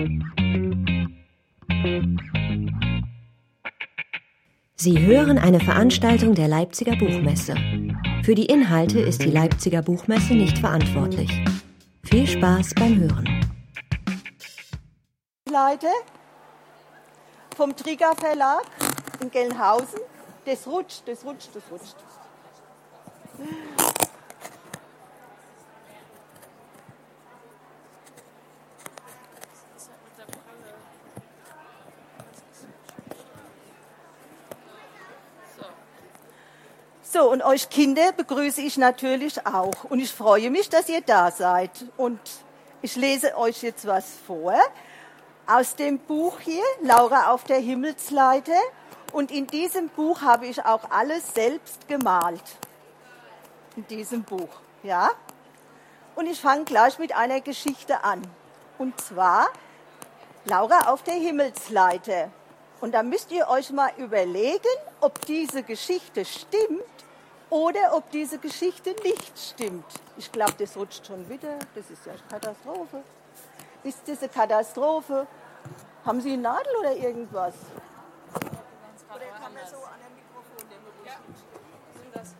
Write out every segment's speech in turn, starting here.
Sie hören eine Veranstaltung der Leipziger Buchmesse. Für die Inhalte ist die Leipziger Buchmesse nicht verantwortlich. Viel Spaß beim Hören. Leute vom Trigger Verlag in Gelnhausen. Das rutscht. So, und euch Kinder begrüße ich natürlich auch. Und ich freue mich, dass ihr da seid. Und ich lese euch jetzt was vor aus dem Buch hier, Laura auf der Himmelsleiter. Und in diesem Buch habe ich auch alles selbst gemalt. In diesem Buch, ja. Und ich fange gleich mit einer Geschichte an. Und zwar Laura auf der Himmelsleiter. Und da müsst ihr euch mal überlegen, ob diese Geschichte stimmt oder ob diese Geschichte nicht stimmt. Ich glaube, das rutscht schon wieder. Das ist ja eine Katastrophe. Ist das eine Katastrophe? Haben Sie eine Nadel oder irgendwas? Oder kann man so an dem Mikrofon nehmen? Ja, sind das.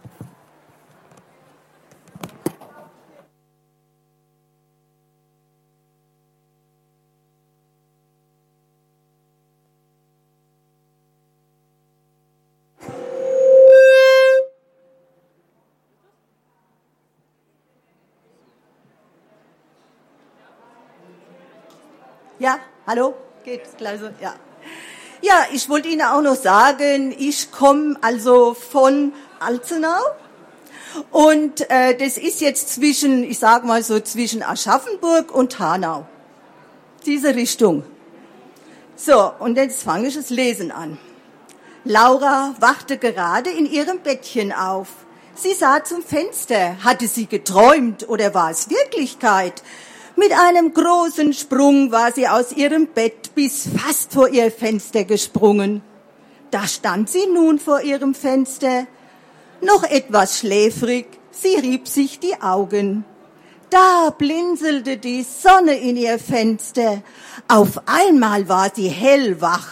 Ja, hallo? Geht gleich so? Ja. Ja, ich wollte Ihnen auch noch sagen, ich komme also von Alzenau und das ist jetzt zwischen Aschaffenburg und Hanau. Diese Richtung. So, und jetzt fange ich das Lesen an. Laura wachte gerade in ihrem Bettchen auf. Sie sah zum Fenster. Hatte sie geträumt oder war es Wirklichkeit? Mit einem großen Sprung war sie aus ihrem Bett bis fast vor ihr Fenster gesprungen. Da stand sie nun vor ihrem Fenster. Noch etwas schläfrig, sie rieb sich die Augen. Da blinzelte die Sonne in ihr Fenster. Auf einmal war sie hellwach.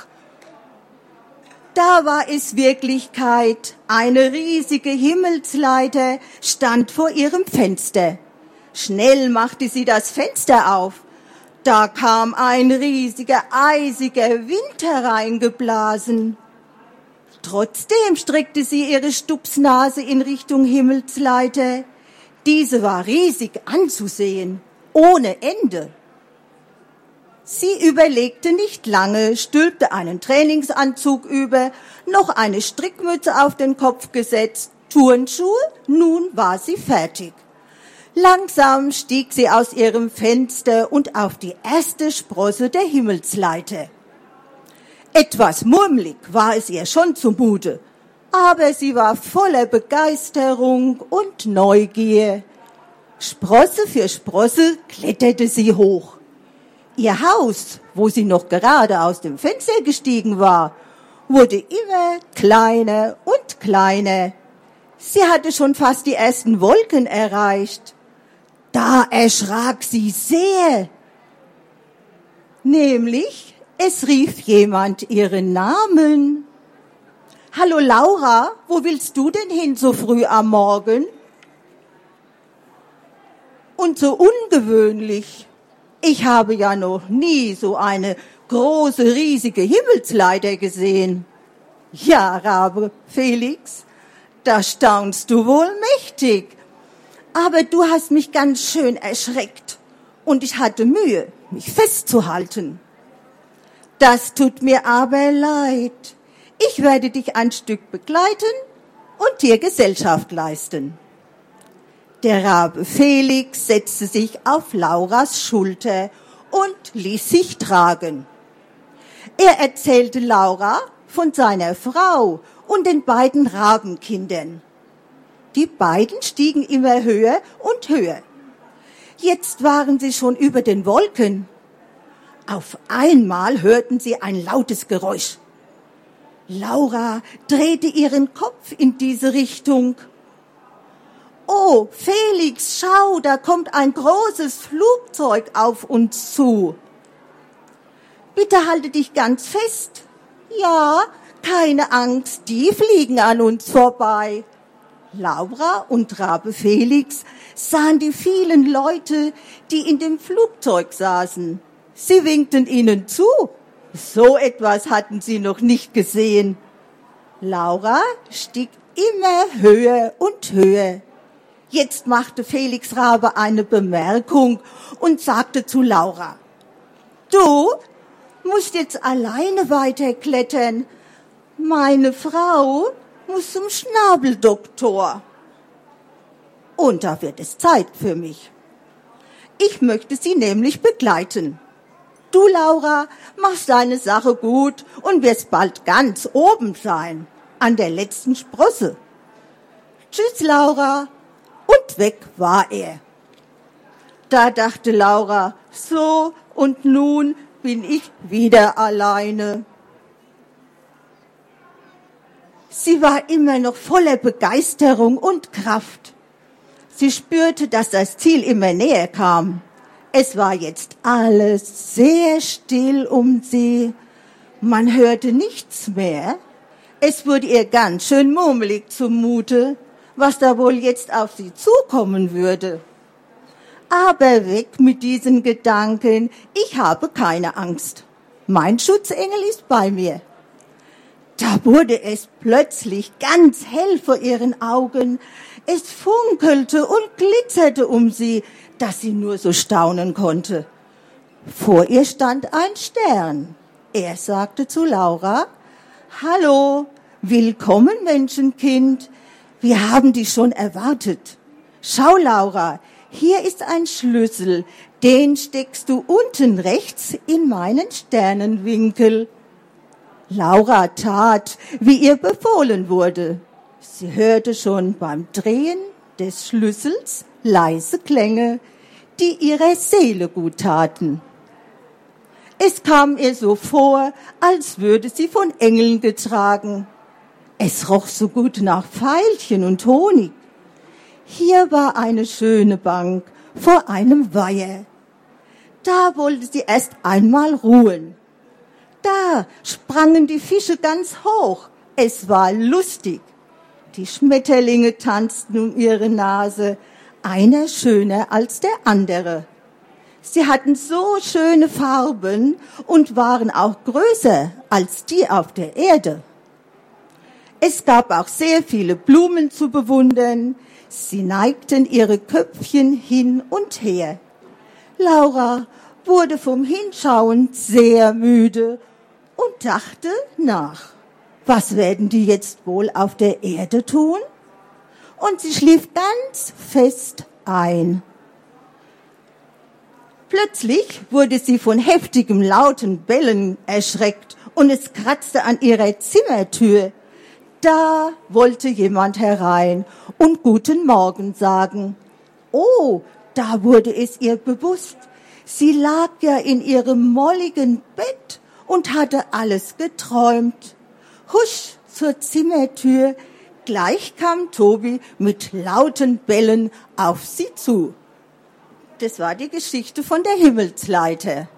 Da war es Wirklichkeit. Eine riesige Himmelsleiter stand vor ihrem Fenster. Schnell machte sie das Fenster auf. Da kam ein riesiger, eisiger Wind hereingeblasen. Trotzdem streckte sie ihre Stupsnase in Richtung Himmelsleiter. Diese war riesig anzusehen, ohne Ende. Sie überlegte nicht lange, stülpte einen Trainingsanzug über, noch eine Strickmütze auf den Kopf gesetzt, Turnschuhe, nun war sie fertig. Langsam stieg sie aus ihrem Fenster und auf die erste Sprosse der Himmelsleiter. Etwas murmelig war es ihr schon zumute, aber sie war voller Begeisterung und Neugier. Sprosse für Sprosse kletterte sie hoch. Ihr Haus, wo sie noch gerade aus dem Fenster gestiegen war, wurde immer kleiner und kleiner. Sie hatte schon fast die ersten Wolken erreicht. Da erschrak sie sehr. Nämlich, es rief jemand ihren Namen. Hallo Laura, wo willst du denn hin so früh am Morgen? Und so ungewöhnlich. Ich habe ja noch nie so eine große, riesige Himmelsleiter gesehen. Ja, Rabe Felix, da staunst du wohl mächtig. Aber du hast mich ganz schön erschreckt und ich hatte Mühe, mich festzuhalten. Das tut mir aber leid. Ich werde dich ein Stück begleiten und dir Gesellschaft leisten. Der Rabe Felix setzte sich auf Lauras Schulter und ließ sich tragen. Er erzählte Laura von seiner Frau und den beiden Rabenkindern. Die beiden stiegen immer höher und höher. Jetzt waren sie schon über den Wolken. Auf einmal hörten sie ein lautes Geräusch. Laura drehte ihren Kopf in diese Richtung. Oh, Felix, schau, da kommt ein großes Flugzeug auf uns zu. Bitte halte dich ganz fest. Ja, keine Angst, die fliegen an uns vorbei. Laura und Rabe Felix sahen die vielen Leute, die in dem Flugzeug saßen. Sie winkten ihnen zu. So etwas hatten sie noch nicht gesehen. Laura stieg immer höher und höher. Jetzt machte Felix Rabe eine Bemerkung und sagte zu Laura: Du musst jetzt alleine weiterklettern. Meine Frau muss zum Schnabeldoktor. Und da wird es Zeit für mich. Ich möchte sie nämlich begleiten. Du, Laura, machst deine Sache gut und wirst bald ganz oben sein, an der letzten Sprosse. Tschüss, Laura. Und weg war er. Da dachte Laura, so, und nun bin ich wieder alleine. Sie war immer noch voller Begeisterung und Kraft. Sie spürte, dass das Ziel immer näher kam. Es war jetzt alles sehr still um sie. Man hörte nichts mehr. Es wurde ihr ganz schön murmelig zumute, was da wohl jetzt auf sie zukommen würde. Aber weg mit diesen Gedanken, ich habe keine Angst. Mein Schutzengel ist bei mir. Da wurde es plötzlich ganz hell vor ihren Augen. Es funkelte und glitzerte um sie, dass sie nur so staunen konnte. Vor ihr stand ein Stern. Er sagte zu Laura: Hallo, willkommen, Menschenkind. Wir haben dich schon erwartet. Schau, Laura, hier ist ein Schlüssel. Den steckst du unten rechts in meinen Sternenwinkel. Laura tat, wie ihr befohlen wurde. Sie hörte schon beim Drehen des Schlüssels leise Klänge, die ihrer Seele gut taten. Es kam ihr so vor, als würde sie von Engeln getragen. Es roch so gut nach Veilchen und Honig. Hier war eine schöne Bank vor einem Weiher. Da wollte sie erst einmal ruhen. Da sprangen die Fische ganz hoch. Es war lustig. Die Schmetterlinge tanzten um ihre Nase, einer schöner als der andere. Sie hatten so schöne Farben und waren auch größer als die auf der Erde. Es gab auch sehr viele Blumen zu bewundern. Sie neigten ihre Köpfchen hin und her. Laura wurde vom Hinschauen sehr müde und dachte nach. Was werden die jetzt wohl auf der Erde tun? Und sie schlief ganz fest ein. Plötzlich wurde sie von heftigem, lauten Bellen erschreckt und es kratzte an ihrer Zimmertür. Da wollte jemand herein und guten Morgen sagen. Oh, da wurde es ihr bewusst. Sie lag ja in ihrem molligen Bett und hatte alles geträumt. Husch zur Zimmertür, gleich kam Tobi mit lauten Bellen auf sie zu. Das war die Geschichte von der Himmelsleiter.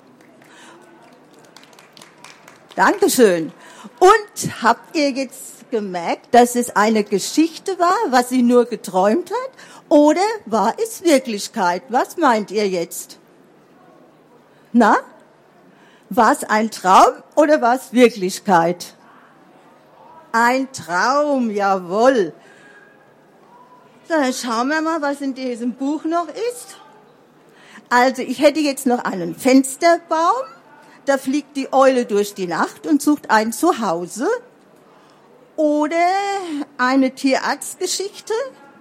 Dankeschön. Und habt ihr jetzt gemerkt, dass es eine Geschichte war, was sie nur geträumt hat? Oder war es Wirklichkeit? Was meint ihr jetzt? Na? War es ein Traum oder war es Wirklichkeit? Ein Traum, jawohl. So, dann schauen wir mal, was in diesem Buch noch ist. Also, ich hätte jetzt noch einen Fensterbaum. Da fliegt die Eule durch die Nacht und sucht ein Zuhause. Oder eine Tierarztgeschichte.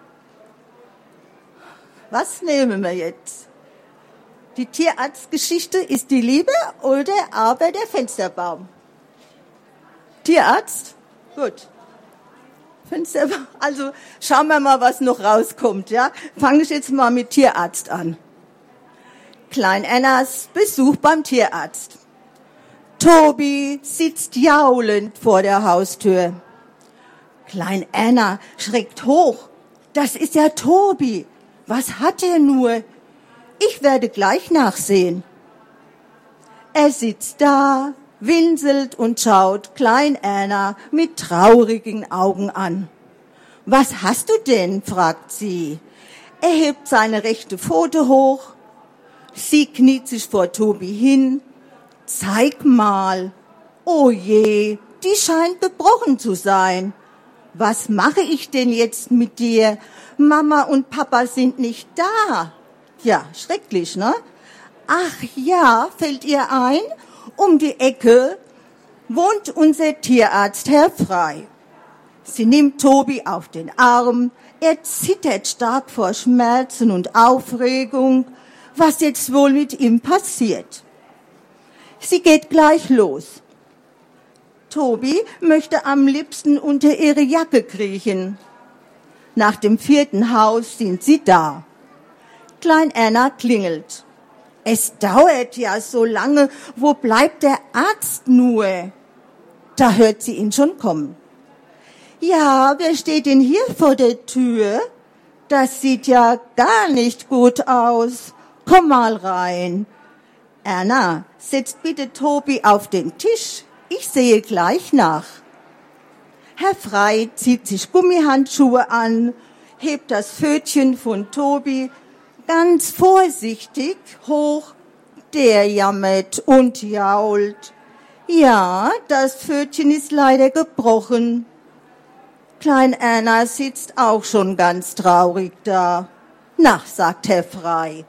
Was nehmen wir jetzt? Die Tierarztgeschichte ist die Liebe oder aber der Fensterbaum? Tierarzt? Gut. Fensterbaum. Also schauen wir mal, was noch rauskommt. Ja, fange ich jetzt mal mit Tierarzt an. Klein Annas Besuch beim Tierarzt. Tobi sitzt jaulend vor der Haustür. Klein Anna schreckt hoch. Das ist ja Tobi. Was hat er nur? Ich werde gleich nachsehen. Er sitzt da, winselt und schaut Klein Erna mit traurigen Augen an. »Was hast du denn?« fragt sie. Er hebt seine rechte Pfote hoch. Sie kniet sich vor Tobi hin. »Zeig mal.« »Oh je, die scheint gebrochen zu sein. Was mache ich denn jetzt mit dir? Mama und Papa sind nicht da.« Ja, schrecklich, ne? »Ach ja, fällt ihr ein? Um die Ecke wohnt unser Tierarzt, Herr Frei.« Sie nimmt Tobi auf den Arm. Er zittert stark vor Schmerzen und Aufregung. Was jetzt wohl mit ihm passiert? Sie geht gleich los. Tobi möchte am liebsten unter ihre Jacke kriechen. Nach dem 4. Haus sind sie da. Klein Erna klingelt. »Es dauert ja so lange. Wo bleibt der Arzt nur?« Da hört sie ihn schon kommen. »Ja, wer steht denn hier vor der Tür? Das sieht ja gar nicht gut aus. Komm mal rein. Erna, setzt bitte Tobi auf den Tisch. Ich sehe gleich nach.« Herr Frei zieht sich Gummihandschuhe an, hebt das Pfötchen von Tobi ganz vorsichtig hoch. Der jammert und jault. Ja, das Pfötchen ist leider gebrochen. Klein Erna sitzt auch schon ganz traurig da. »Na«, sagt Herr Frei,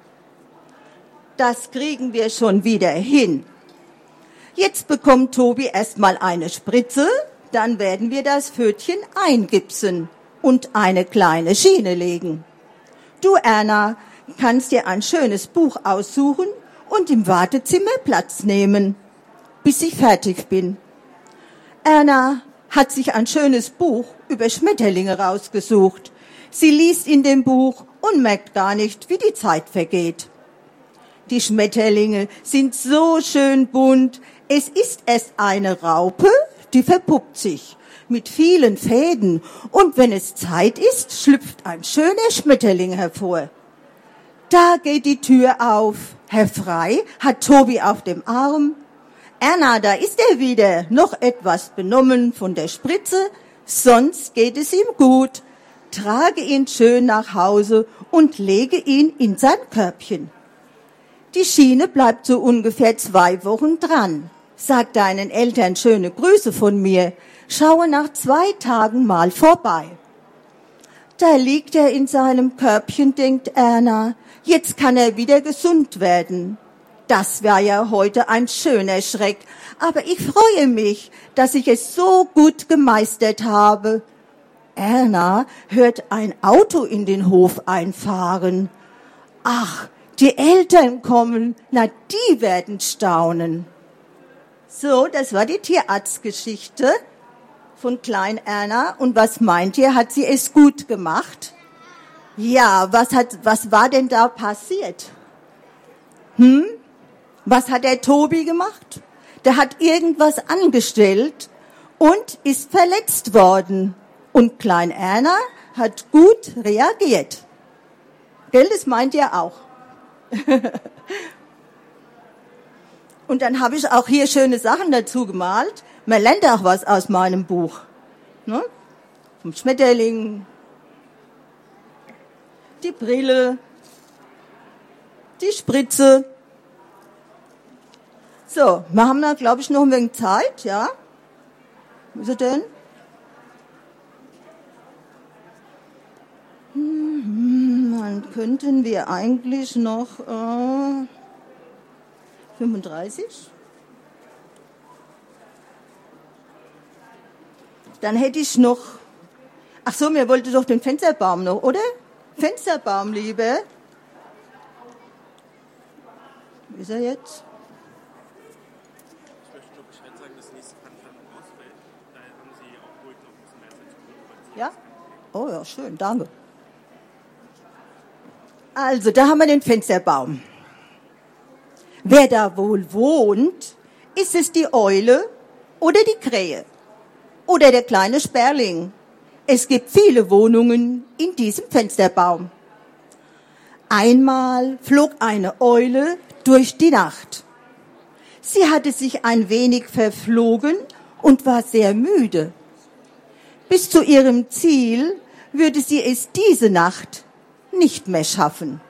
»das kriegen wir schon wieder hin. Jetzt bekommt Tobi erstmal eine Spritze, dann werden wir das Pfötchen eingipsen und eine kleine Schiene legen. Du, Erna, kannst dir ein schönes Buch aussuchen und im Wartezimmer Platz nehmen, bis ich fertig bin.« Erna hat sich ein schönes Buch über Schmetterlinge rausgesucht. Sie liest in dem Buch und merkt gar nicht, wie die Zeit vergeht. Die Schmetterlinge sind so schön bunt. Es ist erst eine Raupe, die verpuppt sich mit vielen Fäden. Und wenn es Zeit ist, schlüpft ein schöner Schmetterling hervor. Da geht die Tür auf. Herr Frei hat Tobi auf dem Arm. »Erna, da ist er wieder, noch etwas benommen von der Spritze, sonst geht es ihm gut. Trage ihn schön nach Hause und lege ihn in sein Körbchen. Die Schiene bleibt so ungefähr 2 Wochen dran. Sag deinen Eltern schöne Grüße von mir. Schaue nach 2 Tagen mal vorbei.« Da liegt er in seinem Körbchen, denkt Erna. Jetzt kann er wieder gesund werden. Das war ja heute ein schöner Schreck, aber ich freue mich, dass ich es so gut gemeistert habe. Erna hört ein Auto in den Hof einfahren. Ach, die Eltern kommen, na, die werden staunen. So, das war die Tierarztgeschichte von Klein Erna. Und was meint ihr, hat sie es gut gemacht? Ja, was war denn da passiert? Was hat der Tobi gemacht? Der hat irgendwas angestellt und ist verletzt worden. Und Klein Erna hat gut reagiert. Gell, das meint ihr auch. Und dann habe ich auch hier schöne Sachen dazu gemalt. Man lernt auch was aus meinem Buch. Ne? Vom Schmetterling, die Brille, die Spritze. So, wir haben da, glaube ich, noch ein wenig Zeit, ja? Wo ist er denn? Dann könnten wir eigentlich noch 35. Dann hätte ich noch, ach so, mir wollte doch den Fensterbaum noch, oder? Fensterbaum, Liebe. Wie ist er jetzt? Ich möchte noch Bescheid sagen, dass die nächste Veranstaltung ausfällt. Daher haben Sie auch ruhig noch ein bisschen mehr Zeit zu tun. Ja? Oh ja, schön, danke. Also, da haben wir den Fensterbaum. Wer da wohl wohnt, ist es die Eule oder die Krähe oder der kleine Sperling. Es gibt viele Wohnungen in diesem Fensterbaum. Einmal flog eine Eule durch die Nacht. Sie hatte sich ein wenig verflogen und war sehr müde. Bis zu ihrem Ziel würde sie es diese Nacht nicht mehr schaffen.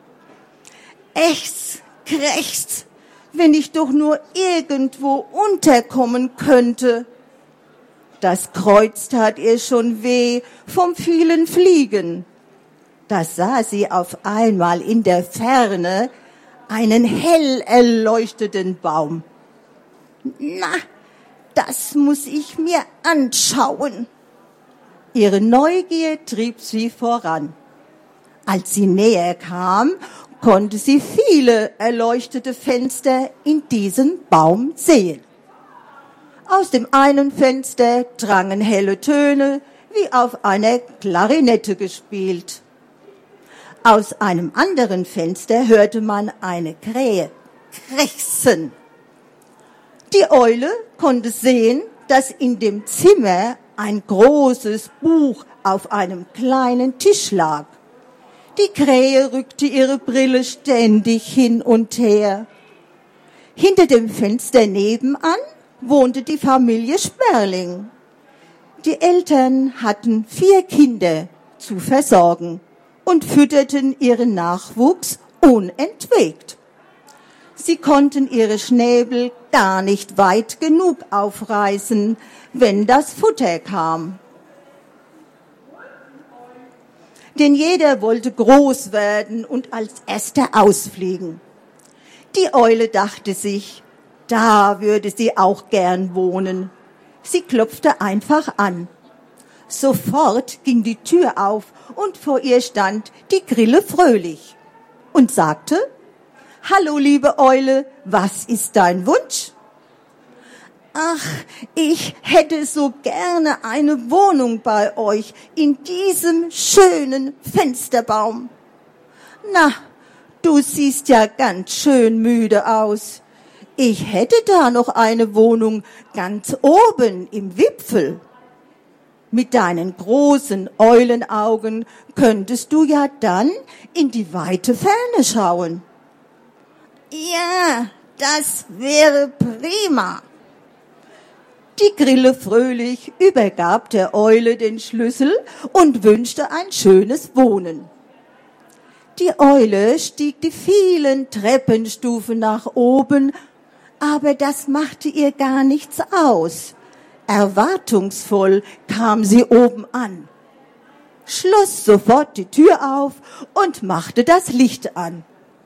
Ächz, krächz, wenn ich doch nur irgendwo unterkommen könnte. Das Kreuz tat ihr schon weh vom vielen Fliegen. Da sah sie auf einmal in der Ferne einen hell erleuchteten Baum. Na, das muss ich mir anschauen. Ihre Neugier trieb sie voran. Als sie näher kam, konnte sie viele erleuchtete Fenster in diesem Baum sehen. Aus dem einen Fenster drangen helle Töne, wie auf einer Klarinette gespielt. Aus einem anderen Fenster hörte man eine Krähe krächzen. Die Eule konnte sehen, dass in dem Zimmer ein großes Buch auf einem kleinen Tisch lag. Die Krähe rückte ihre Brille ständig hin und her. Hinter dem Fenster nebenan wohnte die Familie Sperling. Die Eltern hatten 4 Kinder zu versorgen und fütterten ihren Nachwuchs unentwegt. Sie konnten ihre Schnäbel gar nicht weit genug aufreißen, wenn das Futter kam. Denn jeder wollte groß werden und als Erster ausfliegen. Die Eule dachte sich, da würde sie auch gern wohnen. Sie klopfte einfach an. Sofort ging die Tür auf und vor ihr stand die Grille Fröhlich und sagte, »Hallo, liebe Eule, was ist dein Wunsch?« »Ach, ich hätte so gerne eine Wohnung bei euch in diesem schönen Fensterbaum.« »Na, du siehst ja ganz schön müde aus. Ich hätte da noch eine Wohnung ganz oben im Wipfel. Mit deinen großen Eulenaugen könntest du ja dann in die weite Ferne schauen.« »Ja, das wäre prima.« Die Grille Fröhlich übergab der Eule den Schlüssel und wünschte ein schönes Wohnen. Die Eule stieg die vielen Treppenstufen nach oben, aber das machte ihr gar nichts aus. Erwartungsvoll kam sie oben an, schloss sofort die Tür auf und machte das Licht an.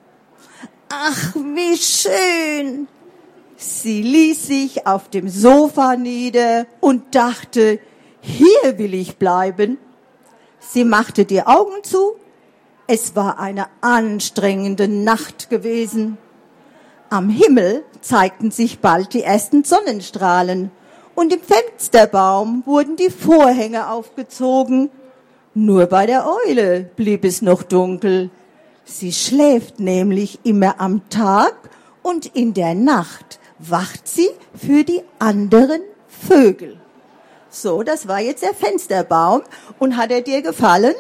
Ach, wie schön! Sie ließ sich auf dem Sofa nieder und dachte, hier will ich bleiben. Sie machte die Augen zu. Es war eine anstrengende Nacht gewesen. Am Himmel zeigten sich bald die ersten Sonnenstrahlen und im Fensterbaum wurden die Vorhänge aufgezogen. Nur bei der Eule blieb es noch dunkel. Sie schläft nämlich immer am Tag und in der Nacht wacht sie für die anderen Vögel. So, das war jetzt der Fensterbaum. Und hat er dir gefallen?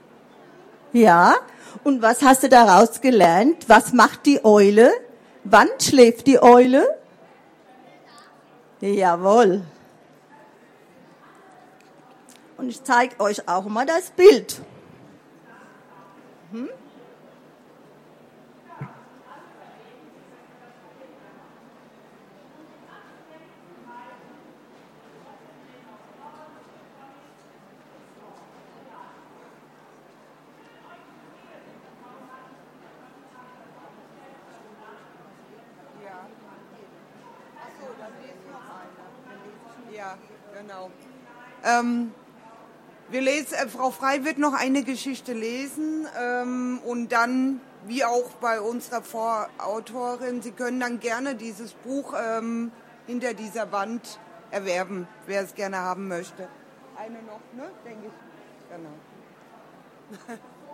Ja? Und was hast du daraus gelernt? Was macht die Eule? Wann schläft die Eule? Jawohl. Und ich zeige euch auch mal das Bild. Ja, genau. Frau Frei wird noch eine Geschichte lesen und dann, wie auch bei unserer Vorautorin, Sie können dann gerne dieses Buch hinter dieser Wand erwerben, wer es gerne haben möchte. Eine noch, ne? Denke ich. Genau.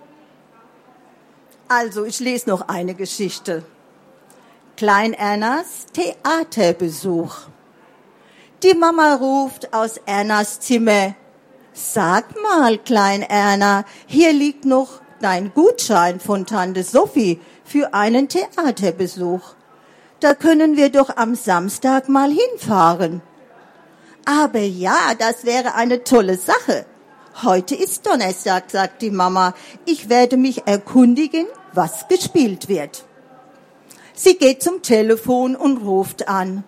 Also, ich lese noch eine Geschichte. Klein Ernas Theaterbesuch. Die Mama ruft aus Ernas Zimmer. Sag mal, Klein Erna, hier liegt noch dein Gutschein von Tante Sophie für einen Theaterbesuch. Da können wir doch am Samstag mal hinfahren. Aber ja, das wäre eine tolle Sache. Heute ist Donnerstag, sagt die Mama. Ich werde mich erkundigen, was gespielt wird. Sie geht zum Telefon und ruft an.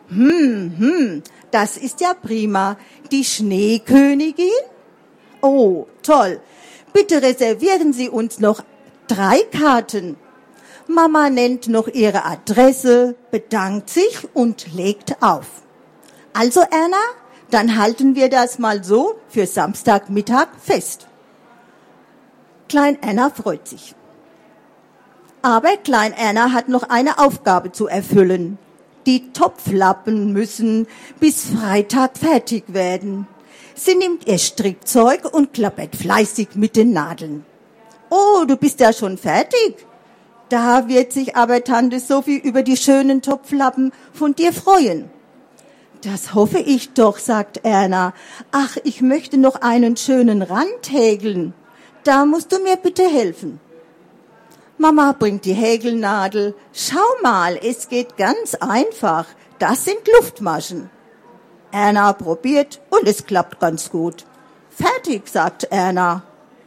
Das ist ja prima. Die Schneekönigin? Oh, toll. Bitte reservieren Sie uns noch 3 Karten. Mama nennt noch ihre Adresse, bedankt sich und legt auf. Also Erna, dann halten wir das mal so für Samstagmittag fest. Klein Erna freut sich. Aber Klein Erna hat noch eine Aufgabe zu erfüllen. Die Topflappen müssen bis Freitag fertig werden. Sie nimmt ihr Strickzeug und klappert fleißig mit den Nadeln. Oh, du bist ja schon fertig? Da wird sich aber Tante Sophie über die schönen Topflappen von dir freuen. Das hoffe ich doch, sagt Erna. Ach, ich möchte noch einen schönen Rand häkeln. Da musst du mir bitte helfen. Mama bringt die Häkelnadel. Schau mal, es geht ganz einfach. Das sind Luftmaschen. Erna probiert und es klappt ganz gut. Fertig, sagt Erna.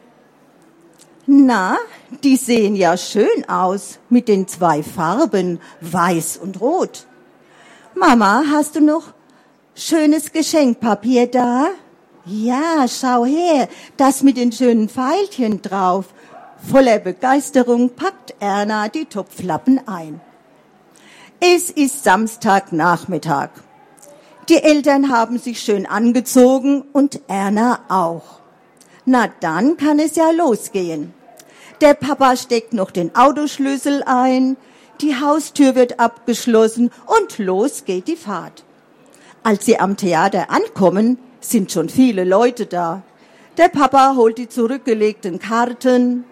Na, die sehen ja schön aus mit den 2 Farben, weiß und rot. Mama, hast du noch schönes Geschenkpapier da? Ja, schau her, das mit den schönen Pfeilchen drauf. Voller Begeisterung packt Erna die Topflappen ein. Es ist Samstagnachmittag. Die Eltern haben sich schön angezogen und Erna auch. Na, dann kann es ja losgehen. Der Papa steckt noch den Autoschlüssel ein, die Haustür wird abgeschlossen und los geht die Fahrt. Als sie am Theater ankommen, sind schon viele Leute da. Der Papa holt die zurückgelegten Karten.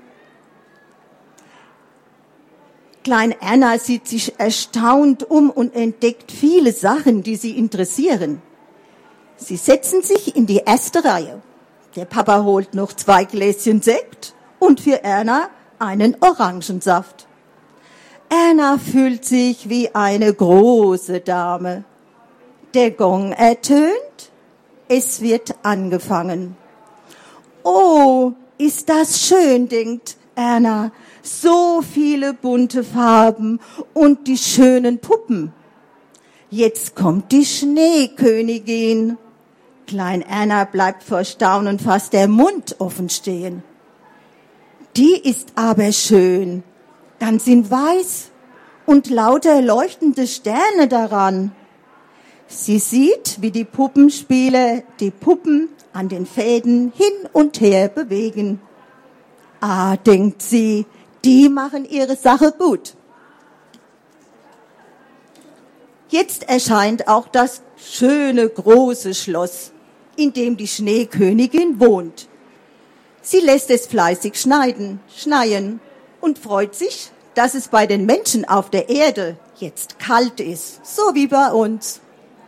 Klein Erna sieht sich erstaunt um und entdeckt viele Sachen, die sie interessieren. Sie setzen sich in die erste Reihe. Der Papa holt noch 2 Gläschen Sekt und für Erna einen Orangensaft. Erna fühlt sich wie eine große Dame. Der Gong ertönt, es wird angefangen. Oh, ist das schön, denkt Erna. So viele bunte Farben und die schönen Puppen. Jetzt kommt die Schneekönigin. Klein Erna bleibt vor Staunen fast der Mund offen stehen. Die ist aber schön, ganz in weiß und lauter leuchtende Sterne daran. Sie sieht, wie die Puppenspieler die Puppen an den Fäden hin und her bewegen. Ah, denkt sie, die machen ihre Sache gut. Jetzt erscheint auch das schöne große Schloss, in dem die Schneekönigin wohnt. Sie lässt es fleißig schneien und freut sich, dass es bei den Menschen auf der Erde jetzt kalt ist, so wie bei uns.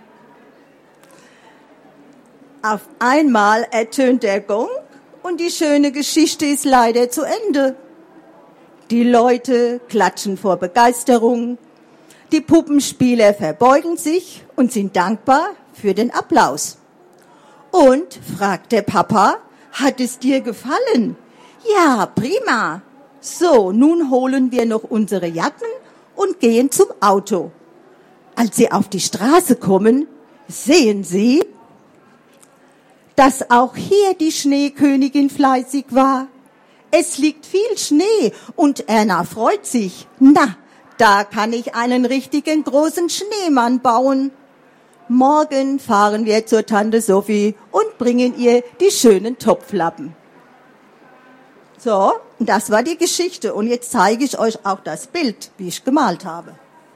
Auf einmal ertönt der Gong und die schöne Geschichte ist leider zu Ende. Die Leute klatschen vor Begeisterung, die Puppenspieler verbeugen sich und sind dankbar für den Applaus. Und, fragt der Papa, hat es dir gefallen? Ja, prima. So, nun holen wir noch unsere Jacken und gehen zum Auto. Als sie auf die Straße kommen, sehen sie, dass auch hier die Schneekönigin fleißig war. Es liegt viel Schnee und Erna freut sich. Na, da kann ich einen richtigen großen Schneemann bauen. Morgen fahren wir zur Tante Sophie und bringen ihr die schönen Topflappen. So, das war die Geschichte. Und jetzt zeige ich euch auch das Bild, wie ich gemalt habe.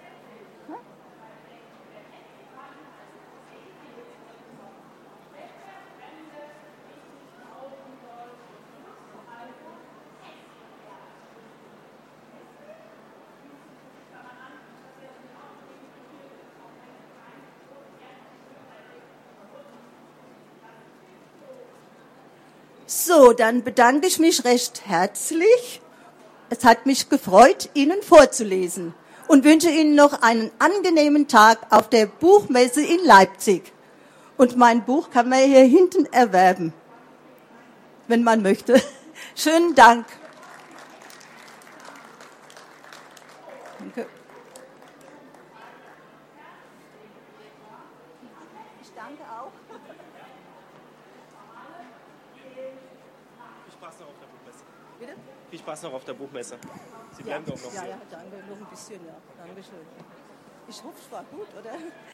So, dann bedanke ich mich recht herzlich. Es hat mich gefreut, Ihnen vorzulesen. und wünsche Ihnen noch einen angenehmen Tag auf der Buchmesse in Leipzig. Und mein Buch kann man hier hinten erwerben, wenn man möchte. Schönen Dank. Danke. Ich danke auch. Viel Spaß noch auf der Buchmesse. Bitte? Viel Spaß noch auf der Buchmesse. Sie bleiben doch noch ja, hier. ja, danke. Noch ein bisschen, ja. Dankeschön. Ich hoffe, es war gut, oder?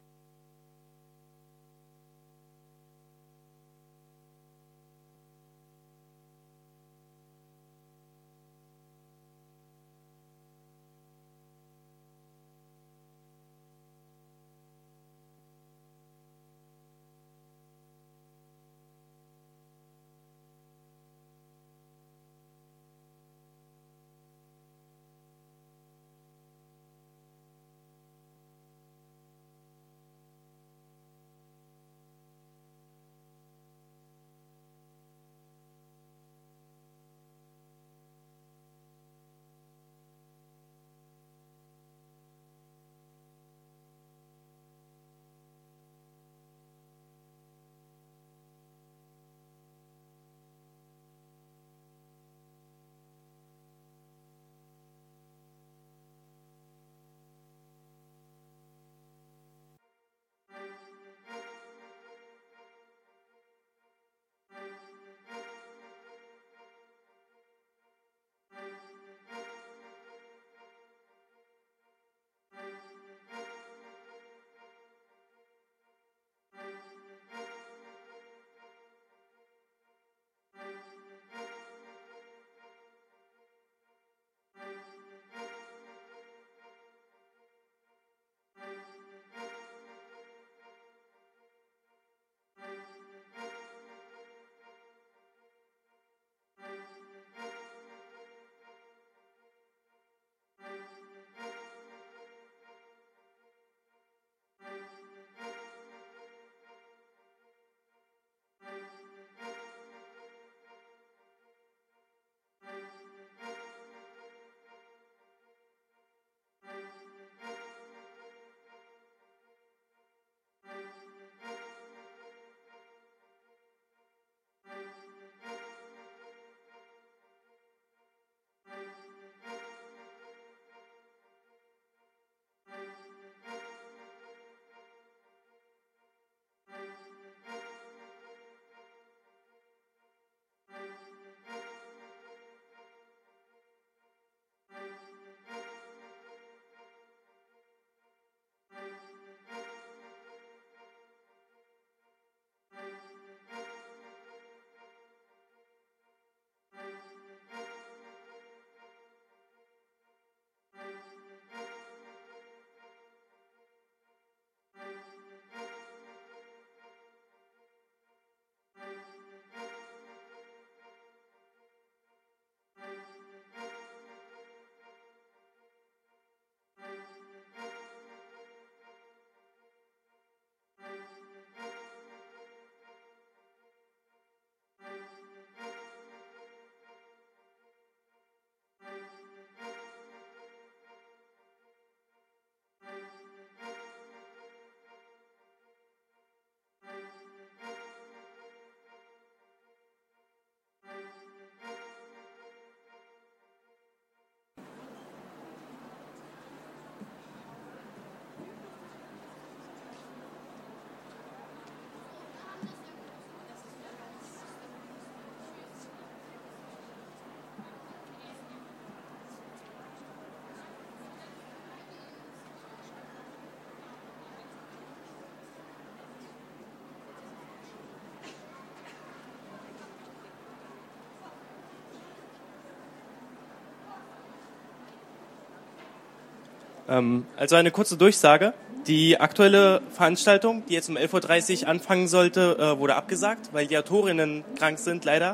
Also eine kurze Durchsage. Die aktuelle Veranstaltung, die jetzt um 11.30 Uhr anfangen sollte, wurde abgesagt, weil die Autorinnen krank sind, leider.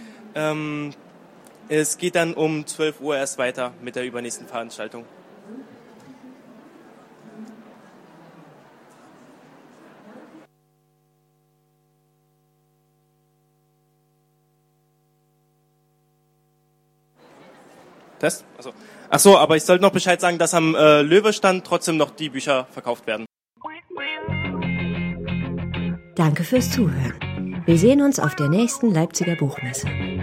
Es geht dann um 12 Uhr erst weiter mit der übernächsten Veranstaltung. Test? Ach so, aber ich sollte noch Bescheid sagen, dass am Löwe-Stand trotzdem noch die Bücher verkauft werden. Danke fürs Zuhören. Wir sehen uns auf der nächsten Leipziger Buchmesse.